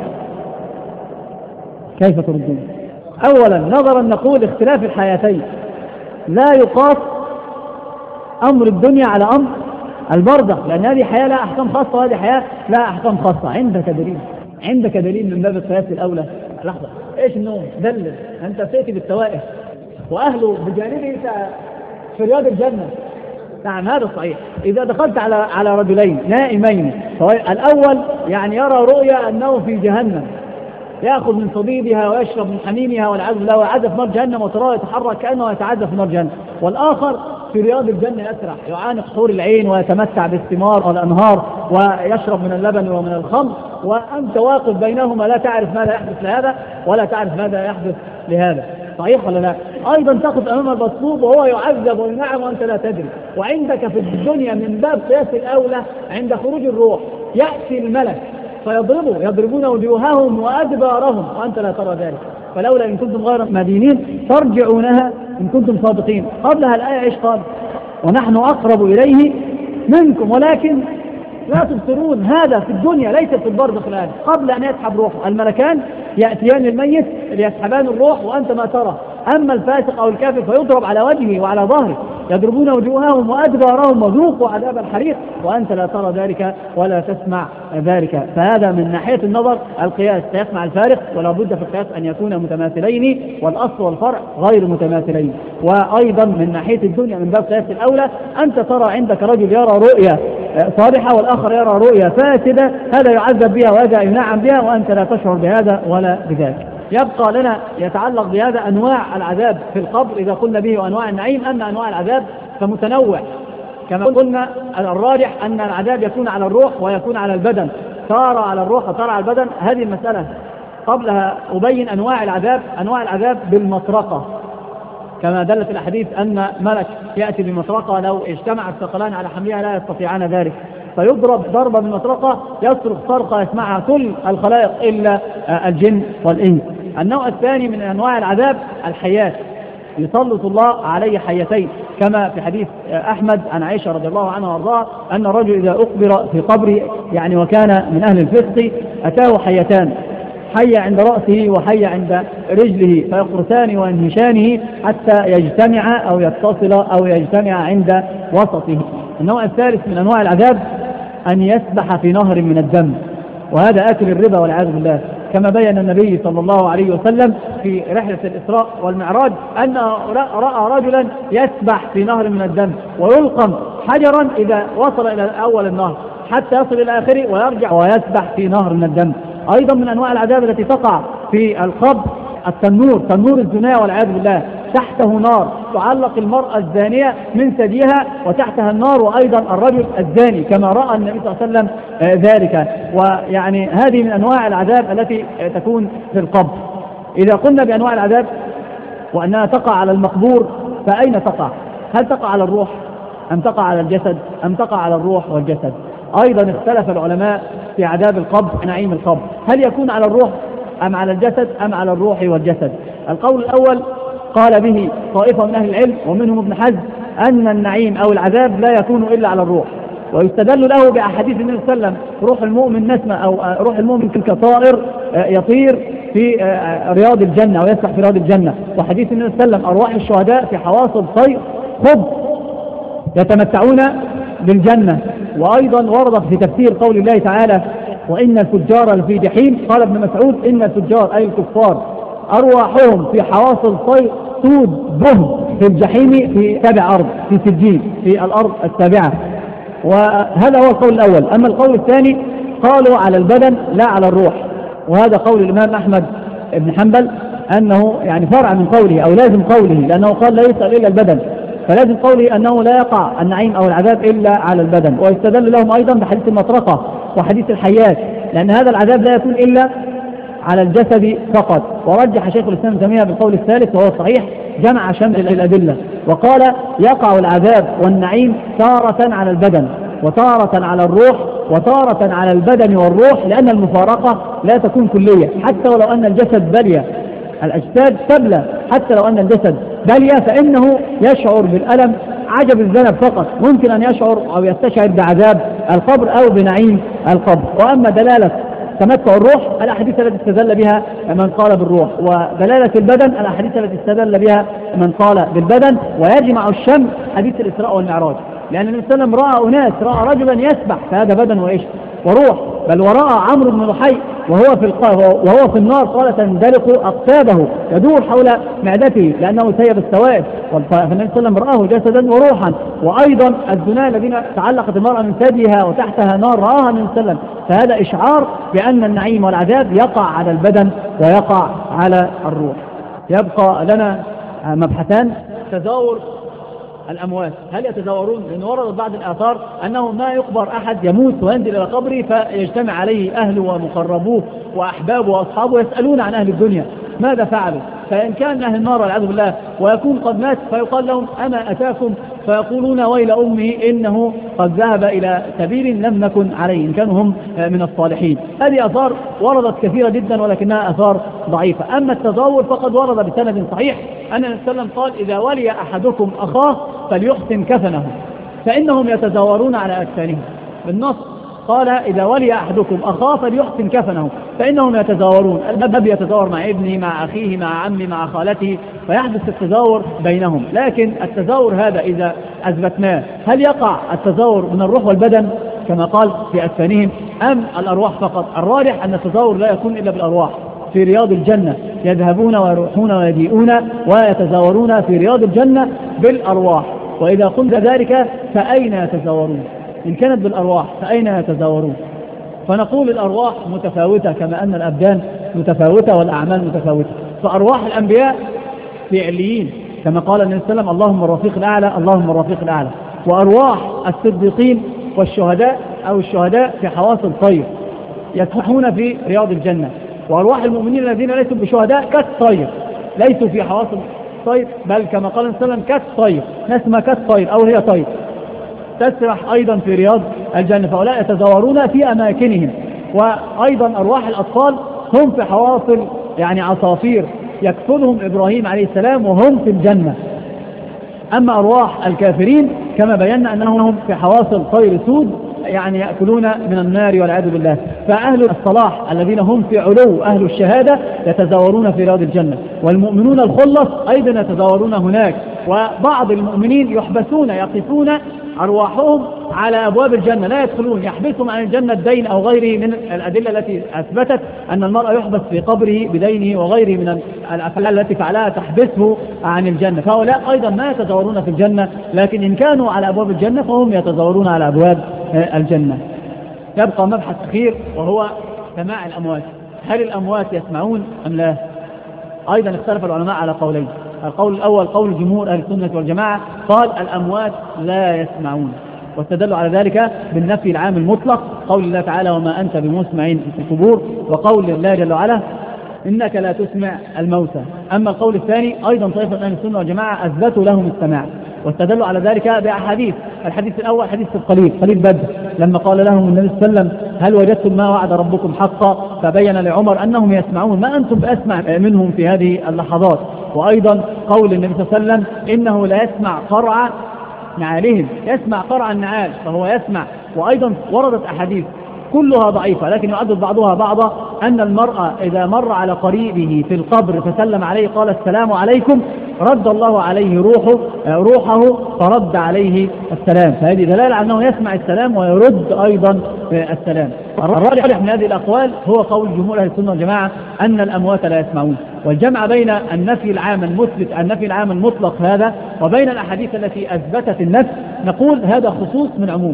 كيف تردون؟ أولا نظرا نقول اختلاف الحياتين لا يقاس أمر الدنيا على أمر البرزخ، لأن هذه حياة لها أحكام خاصة وهذه حياة لها أحكام خاصة. عندك دليل عندك دليل من باب القياس الأولى. لحظة، إيش النوم؟ دلل. أنت سيتي بالتوائف وأهله بجانبه في رياض الجنة. نعم هذا صحيح. إذا دخلت على على رجلين نائمين، الأول يعني يرى رؤيا أنه في جهنم، يأخذ من صديدها ويشرب من حميمها والعياذ بالله ويعذب في نار جهنم، وتراه يتحرك كأنه يتعذب في نار جهنم. والآخر في رياض الجنة يسرح يعانق حور العين ويتمتع بالثمار والأنهار ويشرب من اللبن ومن الخمر، وأنت واقف بينهما لا تعرف ماذا يحدث لهذا ولا تعرف ماذا يحدث لهذا. صحيح ولا لا؟ أيضا تقف أمام المطلوب وهو يعذب وينعم وأنت لا تدري. وعندك في الدنيا من باب قياس الأولى عند خروج الروح يأتي الملك فيضربوا يضربون وجوههم وأدبارهم وأنت لا ترى ذلك. فلولا إن كنتم غير مدينين ترجعونها إن كنتم صادقين. قبلها الآية إيش قال؟ ونحن أقرب إليه منكم ولكن لا تبصرون. هذا في الدنيا ليس في البرزخ الآن. قبل أن يسحب روحه الملكان يأتيان الميت ليسحبان الروح وأنت ما ترى. أما الفاسق أو الكافر فيضرب على وجهه وعلى ظهره، يضربون وجوههم وأدبارهم وذوقوا عذاب الحريق وأنت لا ترى ذلك ولا تسمع ذلك. فهذا من ناحية النظر القياس سيسمع الفارق، ولا بد في القياس أن يكون متماثلين والأصل والفرع غير متماثلين. وأيضا من ناحية الدنيا من باب قياس الأولى أنت ترى عندك رجل يرى رؤيا صالحة والآخر يرى رؤيا فاسدة، هذا يعذب بها وهذا ينعم بها وأنت لا تشعر بهذا ولا بذلك. يبقى لنا يتعلق بهذا أنواع العذاب في القبر إذا قلنا به وأنواع النعيم. أما أنواع العذاب فمتنوع كما قلنا. الراجح أن العذاب يكون على الروح ويكون على البدن، تارة على الروح وتارة على البدن. هذه المسألة قبلها أبين أنواع العذاب. أنواع العذاب بالمطرقة كما دلت الأحاديث أن ملك يأتي بمطرقة لو اجتمع الثقلان على حملها لا يستطيعان ذلك، فيضرب ضربة بالمطرقة يصرخ صرخة يسمعها كل الخلائق إلا الجن والإنس. النوع الثاني من أنواع العذاب الحيات، يسلط الله عليه حيتين كما في حديث أحمد عن عائشة رضي الله عنها وارضاها أن الرجل إذا أقبر في قبره يعني وكان من أهل الفسق أتاه حيتان، حية عند رأسه وحية عند رجله فيقرسان وينهشانه حتى يجتمع أو يتصل أو يجتمع عند وسطه. النوع الثالث من أنواع العذاب أن يسبح في نهر من الدم، وهذا آكل الربا والعياذ بالله، كما بين النبي صلى الله عليه وسلم في رحلة الإسراء والمعراج أن رأى رجلا يسبح في نهر من الدم ويلقم حجرا إذا وصل إلى أول النهر حتى يصل إلى آخره ويرجع ويسبح في نهر من الدم. أيضا من أنواع العذاب التي تقع في القبر التنور، تنور الزنا والعياذ بالله، تحته نار تعلق المرأة الزانية من ثديها وتحتها النار، وأيضا الرجل الزاني كما رأى النبي صلى الله عليه وسلم ذلك. ويعني هذه من أنواع العذاب التي تكون في القبر. إذا قلنا بأنواع العذاب وأنها تقع على المقبور فأين تقع؟ هل تقع على الروح أم تقع على الجسد أم تقع على الروح والجسد؟ أيضا اختلف العلماء في عذاب القبر نعيم القبر، هل يكون على الروح أم على الجسد أم على الروح والجسد؟ القول الأول قال به طائفة من أهل العلم ومنهم ابن حزم أن النعيم أو العذاب لا يكون إلا على الروح، ويستدل له بأحاديث النبي صلى الله عليه وسلم روح المؤمن نسمة أو روح المؤمن كطائر يطير في رياض الجنة ويسبح في رياض الجنة، وحديث النبي صلى الله عليه وسلم أرواح الشهداء في حواصل طير خب يتمتعون بالجنة. وأيضا ورد في تفسير قول الله تعالى وإن الفجار لفي جحيم، قال ابن مسعود إن الفجار أي الكفار أرواحهم في حواصل طير سود بهم في الجحيم في سابع أرض في سجين في الأرض السابعة. وهذا هو القول الأول. أما القول الثاني قالوا على البدن لا على الروح، وهذا قول الإمام أحمد بن حنبل أنه يعني فرع من قوله أو لازم قوله، لأنه قال لا يسأل إلا البدن، فلازم قوله أنه لا يقع النعيم أو العذاب إلا على البدن. ويستدل لهم أيضا بحديث المطرقة وحديث الحيات، لأن هذا العذاب لا يكون إلا على الجسد فقط. ورجح شيخ الإسلام ابن تيمية بالقول الثالث وهو صحيح، جمع شمل الأدلة وقال يقع العذاب والنعيم تارة على البدن وتارة على الروح وتارة على البدن والروح، لأن المفارقة لا تكون كلية. حتى ولو أن الجسد بلي، الأجساد تبلى، حتى لو أن الجسد بلي فإنه يشعر بالألم عجب الذنب فقط، ممكن أن يشعر أو يستشعر بعذاب القبر أو بنعيم القبر. وأما دلالة تمتع الروح الأحاديث التي استدل بها من قال بالروح، ودلالة البدن الأحاديث التي استدل بها من قال بالبدن. ويجمع الشمل حديث الإسراء والمعراج، لأن النبي صلى الله عليه وسلم رأى أناس، رأى رجلا يسبح، فهذا بدن وإيش وروح. بل ورأى عمرو بن لحي وهو في وهو في النار قال تندلق أقتابه، يدور حول معدته لأنه سيب السوائب. فالنبي صلى الله عليه وسلم رآه جسدا وروحا. وأيضا الزنا الذين تعلقت المرأة من ثديها وتحتها نار رآها النبي صلى الله عليه وسلم. فهذا إشعار بأن النعيم والعذاب يقع على البدن ويقع على الروح. يبقى لنا مبحثان: تزاور الأموات، هل يتزاورون؟ لأن ورد بعض الآثار أنه ما يقبر أحد يموت وينزل إلى قبره فيجتمع عليه أهله ومقربوه وأحبابه وأصحابه يسألون عن أهل الدنيا ماذا فعلوا. فإن كان أهل النار والعياذ بالله ويكون قد مات فيقال لهم أما أتاكم، فيقولون ويل أمه إنه قد ذهب إلى سبيل لم نكن عليه، إن كانوا هم من الصالحين. هذه آثار وردت كثيرة جدا ولكنها آثار ضعيفة. أما التزاور فقد ورد بسند صحيح أن النبي صلى الله عليه وسلم قال إذا ولي أحدكم أخاه فليحسن كفنه، فإنهم يتزاورون على أكفانهم. بالنص قال إذا ولي أحدكم أخاه فليحسن كفنه، فإنهم يتزاورون. الأب يتزاور مع ابنه مع أخيه مع عمه مع خالته، فيحدث التزاور بينهم. لكن التزاور هذا إذا أثبتناه هل يقع التزاور من الروح والبدن كما قال في أكفانهم أم الأرواح فقط؟ الراجح أن التزاور لا يكون إلا بالأرواح في رياض الجنة، يذهبون ويروحون ويجيئون ويتزاورون في رياض الجنة بالأرواح. وإذا قلت ذلك فأين يتزاورون؟ إن كانت بالأرواح فأين يتزاورون؟ فنقول الأرواح متفاوتة كما أن الأبدان متفاوتة والأعمال متفاوتة. فأرواح الأنبياء في عليين كما قال النبي صلى الله عليه وسلم اللهم الرفيق الأعلى اللهم الرفيق الأعلى. وأرواح الصديقين والشهداء أو الشهداء في حواصل الطير يسبحون في رياض الجنة. وأرواح المؤمنين الذين ليسوا بشهداء كالطير ليسوا في حواصل الطير، بل كما قال النبي صلى الله عليه وسلم كالطير، نسمة كالطير أو هي طير تسرح أيضا في رياض الجنة. فهؤلاء يتزاورون في أماكنهم. وأيضا أرواح الأطفال هم في حواصل يعني عصافير يكفلهم إبراهيم عليه السلام وهم في الجنة. أما أرواح الكافرين كما بينا أنهم في حواصل طير سود يعني يأكلون من النار والعياذ بالله. فأهل الصلاح الذين هم في علو أهل الشهادة يتزاورون في رياض الجنة، والمؤمنون الخلص أيضا يتزاورون هناك. وبعض المؤمنين يحبسون يقفون أرواحهم على أبواب الجنة لا يدخلون، يحبسهم عن الجنة الدين أو غيره من الأدلة التي أثبتت أن المرء يحبس في قبره بدينه وغيره من الأفعال التي فعلها تحبسه عن الجنة. فهؤلاء أيضا ما يتزاورون في الجنة، لكن إن كانوا على أبواب الجنة فهم يتزاورون على أبواب الجنة. يبقى مبحث أخير وهو سماع الأموات. هل الأموات يسمعون أم لا؟ أيضا اختلف العلماء على قولين. القول الأول قول جمهور أهل السنة والجماعة قال الأموات لا يسمعون، واستدلوا على ذلك بالنفي العام المطلق قول الله تعالى وما أنت بمسمع في القبور، وقول الله جل وعلا إنك لا تسمع الموتى. أما القول الثاني أيضا طائفة من أهل السنة والجماعة أثبتوا لهم السماع، واستدلوا على ذلك بأحاديث. الحديث الأول حديث القليل قليل بدر لما قال لهم النبي صلى الله عليه وسلم هل وجدتم ما وعد ربكم حقا؟ فبين لعمر أنهم يسمعون ما أنتم بأسمع منهم في هذه اللحظات. وأيضا قول النبي صلى الله عليه وسلم إنه لا يسمع قرع نعالهم، يسمع قرع النعال فهو يسمع. وأيضا وردت أحاديث كلها ضعيفة لكن يعدد بعضها بعضا أن المرأة إذا مر على قريبه في القبر فسلم عليه قال السلام عليكم رد الله عليه روحه روحه فرد عليه السلام. فهذه دلالة على أنه يسمع السلام ويرد أيضا السلام. الراجح من هذه الأقوال هو قول جمهور أهل السنة والجماعة أن الأموات لا يسمعون. والجمع بين النفي العام المثبت النفي العام المطلق هذا وبين الأحاديث التي أثبتت النفي نقول هذا خصوص من عموم،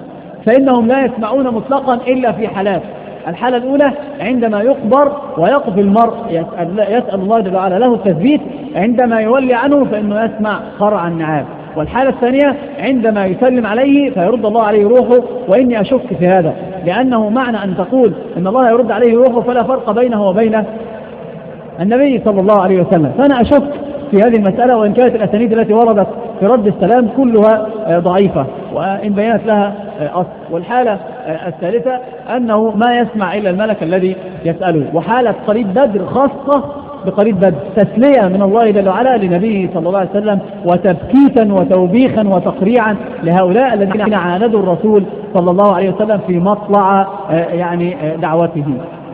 فإنهم لا يسمعون مطلقا إلا في حالات. الحالة الأولى عندما يقبر ويقف المرء يسأل, يسأل الله جل وعلا له التثبيت، عندما يولي عنه فإنه يسمع قرع النعال. والحالة الثانية عندما يسلم عليه فيرد الله عليه روحه، وإني أشك في هذا، لأنه معنى أن تقول إن الله يرد عليه روحه فلا فرق بينه وبين النبي صلى الله عليه وسلم. فأنا أشك في هذه المسألة، وإن كانت الأسانيد التي وردت في رد السلام كلها ضعيفة وإن بينت لها أصل. والحالة الثالثة أنه ما يسمع إلا الملك الذي يسأله. وحالة قريب بدر خاصة بقريب بدر، تسلية من الله جل وعلا لنبيه صلى الله عليه وسلم، وتبكيتا وتوبيخا وتقريعا لهؤلاء الذين عاندوا الرسول صلى الله عليه وسلم في مطلع يعني دعوته.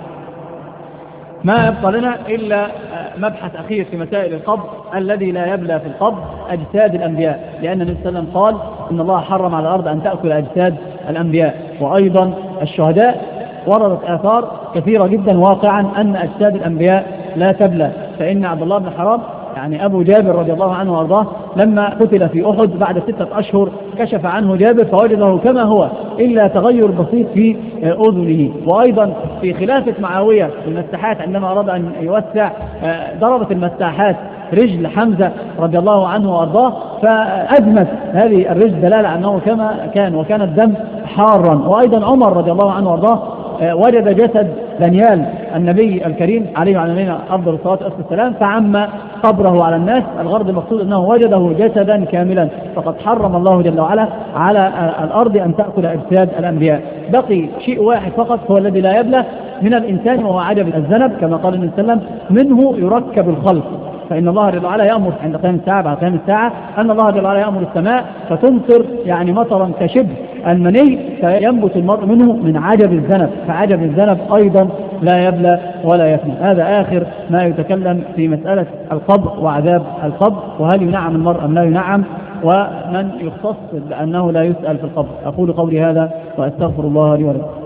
ما يبقى لنا إلا مبحث أخير في مسائل القبض الذي لا يبلى في القبض أجساد الأنبياء، لأن النبي صلى الله عليه وسلم قال إن الله حرم على الأرض أن تأكل أجساد الأنبياء. وأيضا الشهداء وردت آثار كثيرة جدا واقعا أن أجساد الأنبياء لا تبلى. فإن عبد الله بن حرام يعني أبو جابر رضي الله عنه وأرضاه لما قتل في أحد بعد ستة أشهر كشف عنه جابر فوجده كما هو إلا تغير بسيط في أذنه. وأيضا في خلافة معاوية في المساحات عندما أراد أن يوسع ضربت المساحات رجل حمزة رضي الله عنه وأرضاه فأدمت هذه الرجل دلالة أنه كما كان، وكان الدم حارا. وأيضا عمر رضي الله عنه وأرضاه وجد جسد دانيال النبي الكريم عليه وعلى نبينا أفضل الصلاة والسلام فعم قبره على الناس. الغرض المقصود أنه وجده جسدا كاملا، فقد حرم الله جل وعلا على الأرض أن تأكل أجساد الأنبياء. بقي شيء واحد فقط هو الذي لا يبلى من الإنسان، وهو عجب الذنب، كما قال النبي صلى الله عليه وسلم منه يركب الخلق. فإن الله جل وعلا يأمر عند قيام الساعة بعد قيام الساعة أن الله جل وعلا يأمر السماء فتمطر يعني مطرا كشبه المني فينبت المرء منه من عجب الذنب، فعجب الذنب أيضا لا يبلى ولا يفنى. هذا آخر ما يتكلم في مسألة القبر وعذاب القبر، وهل ينعم المرء أم لا ينعم، ومن يختص بأنه لا يسأل في القبر. أقول قولي هذا وأستغفر الله لي ولكم.